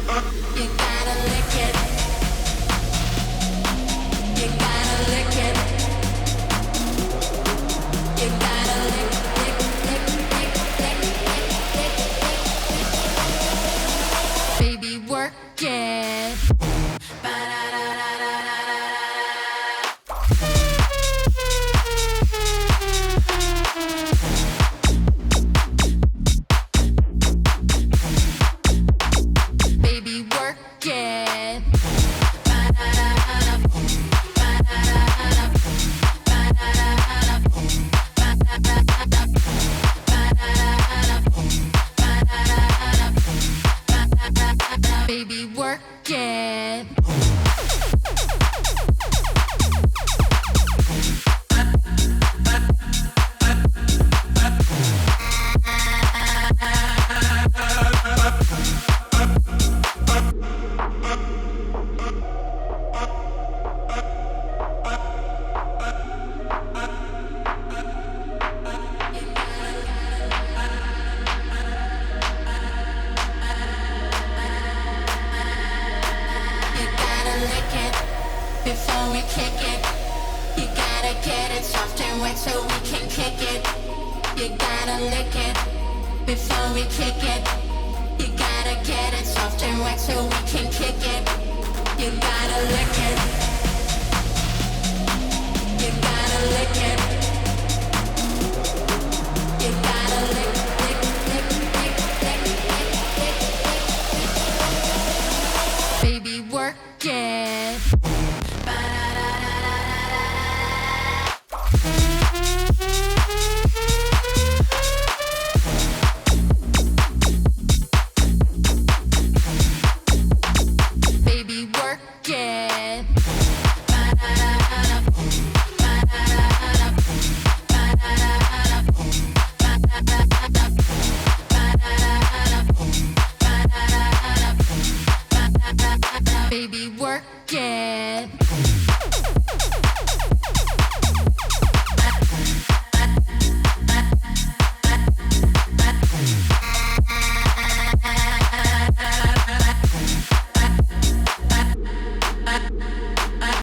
You gotta lick it. You gotta lick it. You gotta lick, lick, lick, lick, lick, lick, lick, lick. Baby, work it. Baby, work it. Baby, work it. You gotta lick it before we kick it. You gotta get it soft and wet so we can kick it. You gotta lick it before we kick it. You gotta get it soft and wet so we can kick it. You gotta lick it. You gotta lick it. You gotta lick, lick, lick, lick, lick, lick, lick, lick. Baby, work it. Baby, work it. Baby, work it.